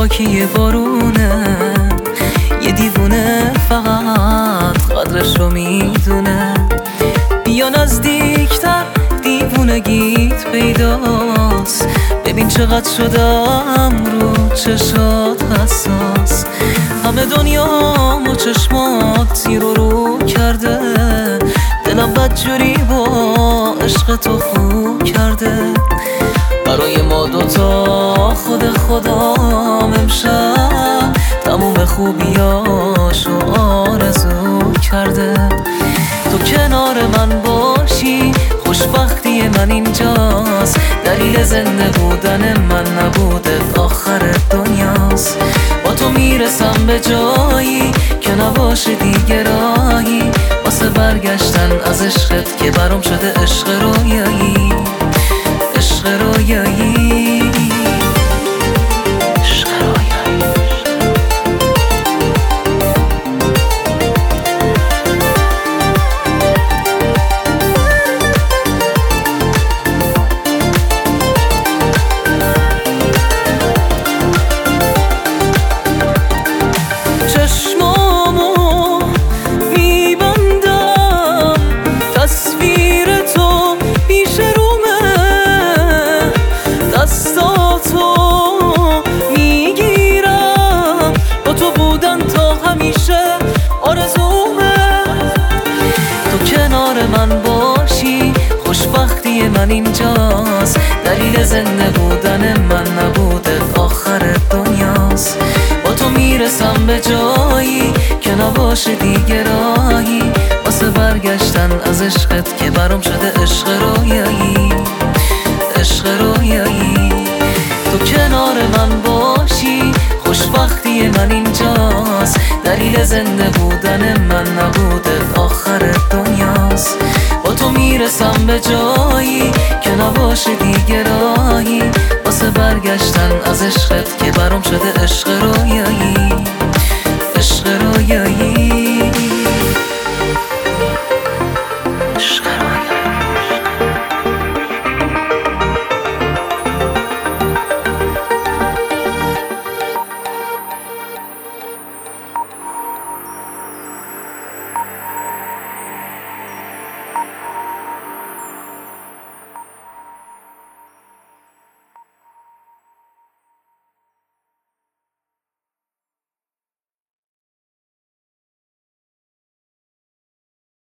خاکی بارونه، یه دیوونه فقط قدرش رو میدونه. بیا نزدیکتر دیوونگیت پیداست، ببین چقدر شدم رو چشات حساس. همه دنیامو چشمات زیر رو کرده، دلم بدجوری با عشق تو خو کرده. برای ما دوتا خود خدام امشب تموم خوبیاشو آرزو کرده. تو کنار من باشی خوشبختی من اینجاست، دلیل زنده بودن من نبوده آخر دنیاست. با تو میرسم به جایی که نباشه دیگه راهی واسه برگشتن از عشقت که برام شده عشق رویایی، عشق رویایی. من باشی خوشبختی من اینجاست، دلیل زنده بودن من نبوده آخر دنیاست. با تو میرسم به جایی که نباشه دیگه راهی واسه برگشتن از عشقت که برام شده عشق رویایی، عشق رویایی. تو کنار من باشی خوشبختی من اینجاست، دلیل زنده بودن من نبوده آخر دنیاست. با تو میرسم به جایی که نباشه دیگه راهی واسه برگشتن از عشقت که برام شده عشق رویایی.